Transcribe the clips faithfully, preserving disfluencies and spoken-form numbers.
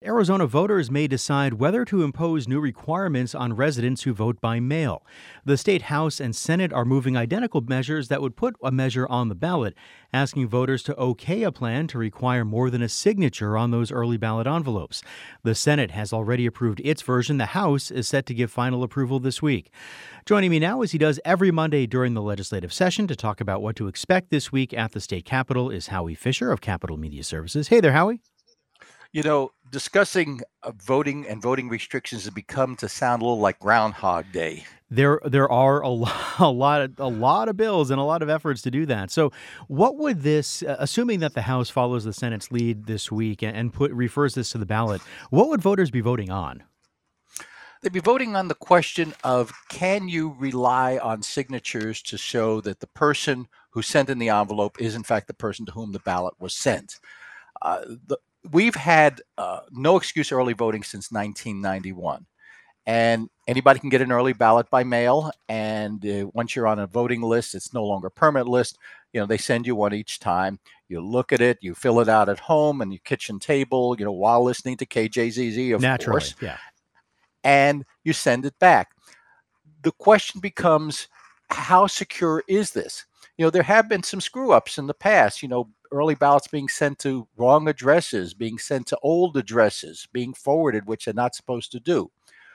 Arizona voters may decide whether to impose new requirements on residents who vote by mail. The state House and Senate are moving identical measures that would put a measure on the ballot, asking voters to okay a plan to require more than a signature on those early ballot envelopes. The Senate has already approved its version. The House is set to give final approval this week. Joining me now, as he does every Monday during the legislative session, to talk about what to expect this week at the state capitol is Howie Fisher of Capitol Media Services. Hey there, Howie. You know, discussing uh, voting and voting restrictions has become to sound a little like Groundhog Day. There, there are a lot, a lot, of, a lot of bills and a lot of efforts to do that. So, what would this, uh, assuming that the House follows the Senate's lead this week and, and put refers this to the ballot, what would voters be voting on? They'd be voting on the question of, can you rely on signatures to show that the person who sent in the envelope is in fact the person to whom the ballot was sent? Uh, the, we've had uh, no excuse early voting since nineteen ninety-one. And anybody can get an early ballot by mail. And uh, once you're on a voting list, it's no longer a permanent list. You know, they send you one each time. You look at it, you fill it out at home and your kitchen table, you know, while listening to K J Z Z, of Naturally, course. Yeah. And you send it back. The question becomes, how secure is this? You know, there have been some screw ups in the past, you know, early ballots being sent to wrong addresses, being sent to old addresses, being forwarded, which they're not supposed to do.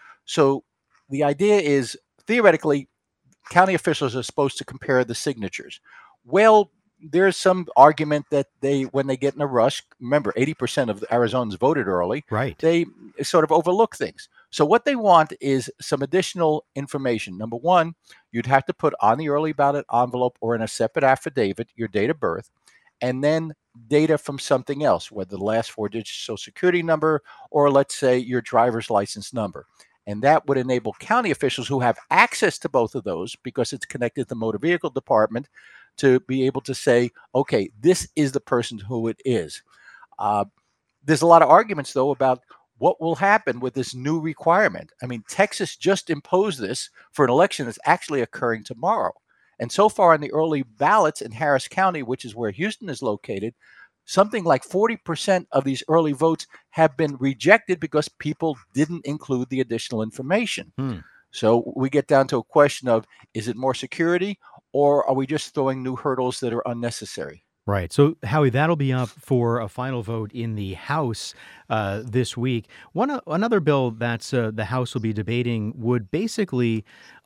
So the idea is, theoretically, county officials are supposed to compare the signatures. Well, there's some argument that they, when they get in a rush, remember, eighty percent of Arizonans voted early, right? They sort of overlook things. So what they want is some additional information. Number one, you'd have to put on the early ballot envelope or in a separate affidavit your date of birth, and then data from something else, whether the last four digits social security number or, let's say, your driver's license number. And that would enable county officials who have access to both of those, because it's connected to the motor vehicle department, to be able to say, okay, this is the person who it is. Uh, there's a lot of arguments, though, about what will happen with this new requirement. I mean, Texas just imposed this for an election that's actually occurring tomorrow. And so far in the early ballots in Harris County, which is where Houston is located, something like forty percent of these early votes have been rejected because people didn't include the additional information. Hmm. So we get down to a question of, is it more security, or are we just throwing new hurdles that are unnecessary? Right. So, Howie, that'll be up for a final vote in the House uh, this week. One uh, another bill that's uh, the House will be debating would basically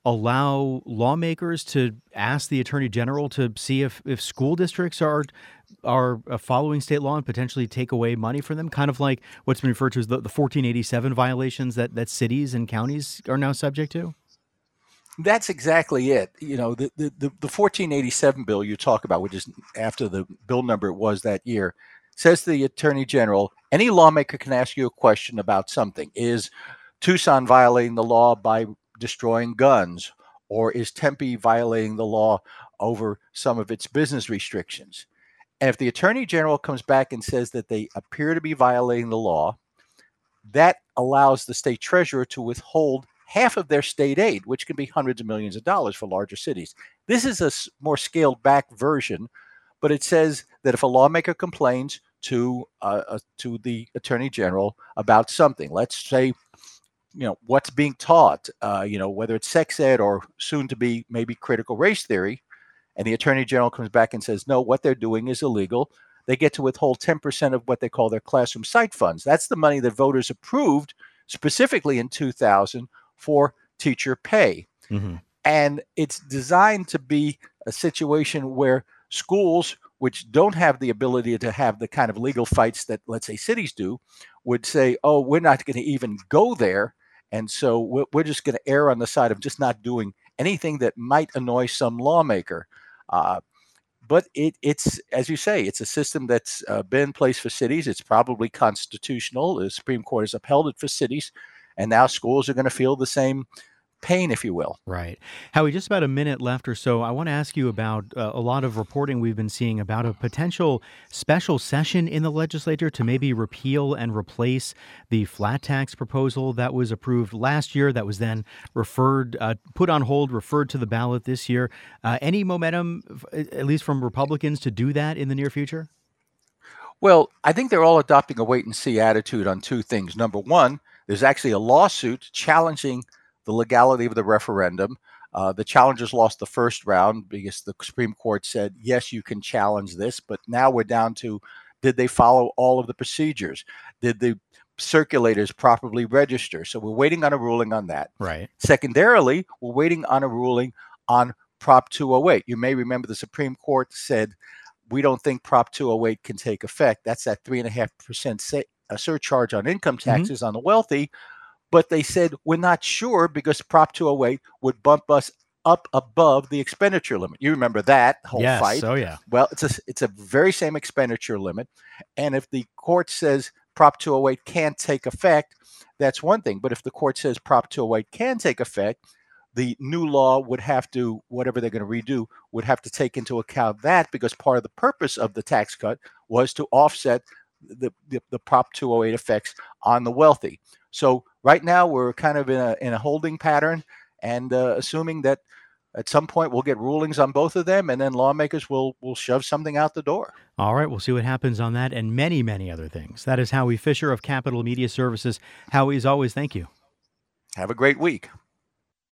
allow lawmakers to ask the Attorney General to see if, if school districts are are uh, following state law and potentially take away money from them, kind of like what's been referred to as the, the fourteen eighty-seven violations that, that cities and counties are now subject to. That's exactly it. You know, the, the, the fourteen eighty-seven bill you talk about, which is after the bill number it was that year, says to the Attorney General, any lawmaker can ask you a question about something. Is Tucson violating the law by destroying guns? Or is Tempe violating the law over some of its business restrictions? And if the Attorney General comes back and says that they appear to be violating the law, that allows the state treasurer to withhold half of their state aid, which can be hundreds of millions of dollars for larger cities. This is a more scaled back version, but it says that if a lawmaker complains to uh, uh, to the Attorney General about something, let's say, you know, what's being taught, uh, you know, whether it's sex ed or soon to be maybe critical race theory, and the Attorney General comes back and says, no, what they're doing is illegal, they get to withhold ten percent of what they call their classroom site funds. That's the money that voters approved specifically in two thousand for teacher pay. Mm-hmm. And it's designed to be a situation where schools, which don't have the ability to have the kind of legal fights that, let's say, cities do, would say, oh, we're not going to even go there. And so we're, we're just going to err on the side of just not doing anything that might annoy some lawmaker. Uh, but it, it's, as you say, it's a system that's uh, been in place for cities. It's probably constitutional. The Supreme Court has upheld it for cities. And now schools are going to feel the same pain, if you will. Right. Howie, just about a minute left or so. I want to ask you about uh, a lot of reporting we've been seeing about a potential special session in the legislature to maybe repeal and replace the flat tax proposal that was approved last year, that was then referred, uh, put on hold, referred to the ballot this year. Uh, any momentum, at least from Republicans, to do that in the near future? Well, I think they're all adopting a wait and see attitude on two things. Number one, there's actually a lawsuit challenging the legality of the referendum. Uh, the challengers lost the first round because the Supreme Court said, yes, you can challenge this. But now we're down to, did they follow all of the procedures? Did the circulators properly register? So we're waiting on a ruling on that. Right. Secondarily, we're waiting on a ruling on Prop two oh eight. You may remember the Supreme Court said, we don't think Prop two oh eight can take effect. That's that three and a half percent surcharge on income taxes mm-hmm. on the wealthy. But they said, we're not sure because Prop two oh eight would bump us up above the expenditure limit. You remember that whole yes, fight? Oh, yeah. Well, it's a, it's a very same expenditure limit. And if the court says Prop two oh eight can't take effect, that's one thing. But if the court says Prop two oh eight can take effect, the new law would have to, whatever they're going to redo, would have to take into account that, because part of the purpose of the tax cut was to offset the, the, the Prop two oh eight effects on the wealthy. So right now we're kind of in a, in a holding pattern and uh, assuming that at some point we'll get rulings on both of them and then lawmakers will, will shove something out the door. All right, we'll see what happens on that and many, many other things. That is Howie Fisher of Capital Media Services. Howie, as always, thank you. Have a great week.